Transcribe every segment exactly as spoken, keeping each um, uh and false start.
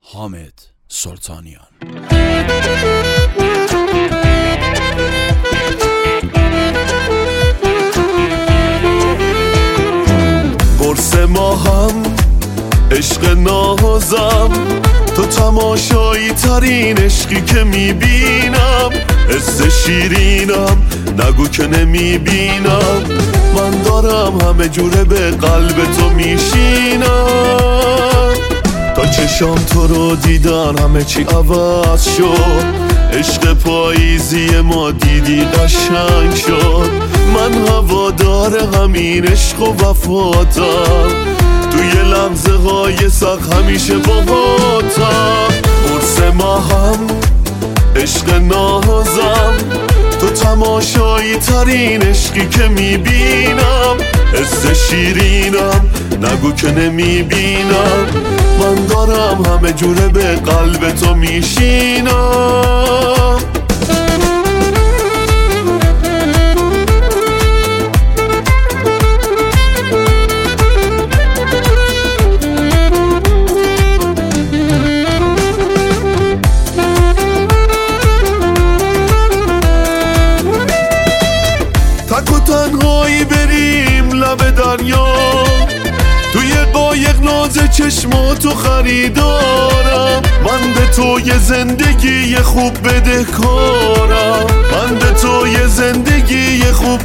حامد سلطانیان. قرص ما هم عشق نازم، تو تماشایی ترین عشقی که میبینم، حس شیرینم نگو که نمیبینم، من دارم همه جوره به قلب تو میشینم. تا چشام تو رو دیدن همه چی عوض شد، عشق پاییزی ما دیدی قشنگ شد، من هوادار همین عشق و وفاتم، توی لحظه های سخت همیشه باهاتم. قرص ما هم عشق نازم، تو تماشایی ترین عشقی که میبینم، حس شیرینم نگو که نمیبینم، من دارم همه جوره به قلب تو میشینم. تک و تنهایی بریم لب دریا، توی قایق ناز چشماتو خریدارم، من به تو یه زندگی خوب بدهکارم، من به تو یه زندگی خوب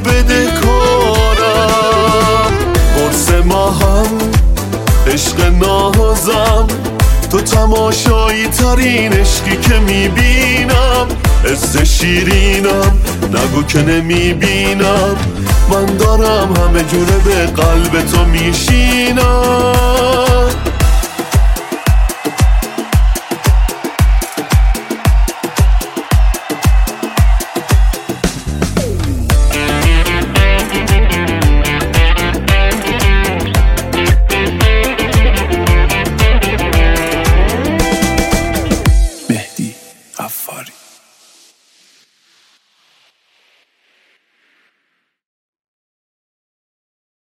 بدهکارم. قرص ما هم عشق نازم، تو تماشایی ترین عشقی که میبینم، حس شیرینم نگو که نمیبینم، من دارم همه جوره به قلب تو میشینم.